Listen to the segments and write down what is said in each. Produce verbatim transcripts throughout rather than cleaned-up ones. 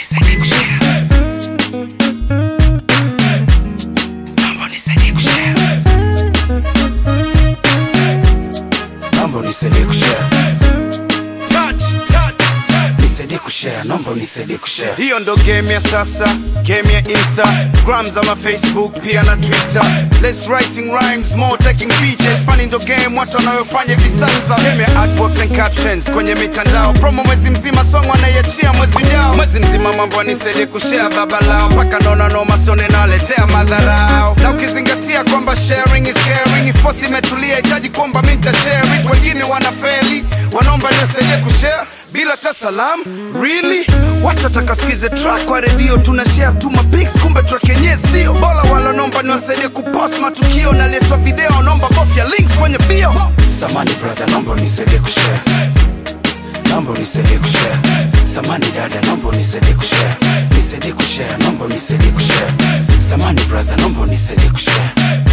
nisaidie kushare. Naomba nisaidie kushare. Naomba nisaidie kushare. Touch, touch, touch. Nisaidie kushare, naomba nisaidie kushare. Hiyo ndo game ya sasa, game ya Instagram ama Facebook pia na Twitter. Less writing rhymes, more taking pictures. Funny ndo game watu wanayofanya hivi sasa. Game ya artworks and captions kwenye mitandao. Promo mwezi mzima, song wanaiachia mwezi ujao. Mwezi mzima mambo nisaidie kushare baba lao. Mpaka naona noma sone naletea madharau. Na ukizingatia kwamba sharing is caring. If post imetulia hitaji kwamba mimi nita share it. Wengine wanafeli, wanaomba nisaidie kushare bila ta salam. Really? Watu watakasikize track kwa radio, tunashare tu mapics, kumbe track yenyewe sio. Bola wala nomba niwasaidie kupost matukio, naletwa video, nomba bofya links kwenye bio. Samani brother, nomba nisaidie kushare. Nomba nisaidie kushare. Samani dada, nomba nisaidie kushare. Nisaidie kushare, nomba nisaidie kushare. Samani brother, nomba nisaidie kushare.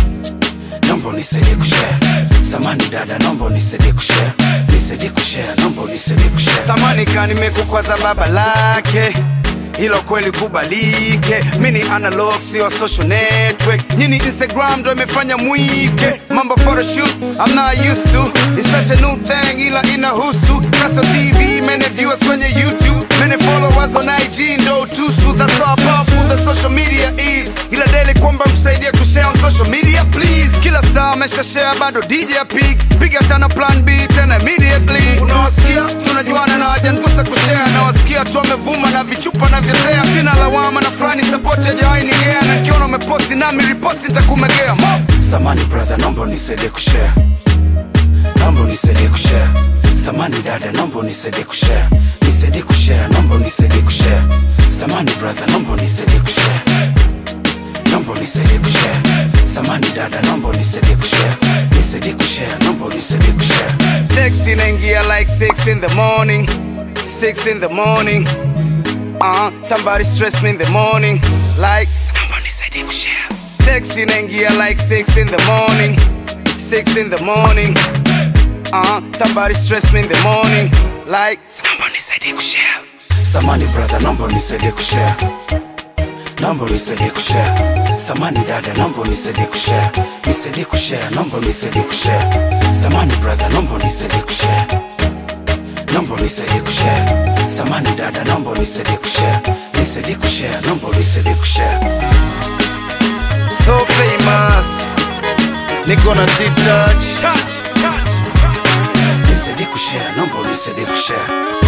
Nomba nisaidie kushare. Samani dada, nomba nisaidie kushare. Nisaidie kushare, nomba nisaidie kushare. Samani kani mekukwaza baba lake, hilo kweli kubalike. Mini analog sio social network. Nyini Instagram ndo imefanya mwike. Mambo photoshoot, I'm not used to. It's such a new thing ila inahusu. Kaso T V, many viewers kwenye YouTube. Many followers on I G ndo tusu. That's how powerful the social media is. Ila daily kwamba msaidia kushare on social media please. Kila star amesha share bado D J peak. Piga tana plan B tena immediately. Unawasikia? Tunajuana na wajangusa kushare. Nawasikia tu wamevuma na vichupa na vyotea. Sina lawama na frani support ya jawai nigea. Na kiona umeposti nami reposti nitakumegea. Samani brother, nomba nisaidie kushare. Nomba nisaidie kushare. Samani dada, nomba nisaidie kushare. Nisaidie kushare, nomba nisaidie kushare. Samani brother, nomba nisaidie kushare. Nomba nisaidie kushare. Samani dada, nomba nisaidie kushare. Nisaidie kushare, nomba nisaidie kushare. Text inaingia like six in the morning. Six in the morning. Uh, somebody stress me in the morning. Like, nomba nisaidie kushare. text inaingia like six in the morning. Six in the morning. Uh, somebody stress me in the morning. Like, nomba nisaidie kushare. Samani brother, nomba nisaidie kushare. Nomba nisaidie kushare. Samani dada, nomba nisaidie kushare. Nisaidie kushare, nomba nisaidie kushare. Samani brother, nomba nisaidie kushare. Nomba nisaidie kushare. Samani dada, nomba nisaidie kushare. Nisaidie kushare, nomba nisaidie kushare. so famous. Niko na T-Touch. Nisaidie kushare, nomba nisaidie kushare.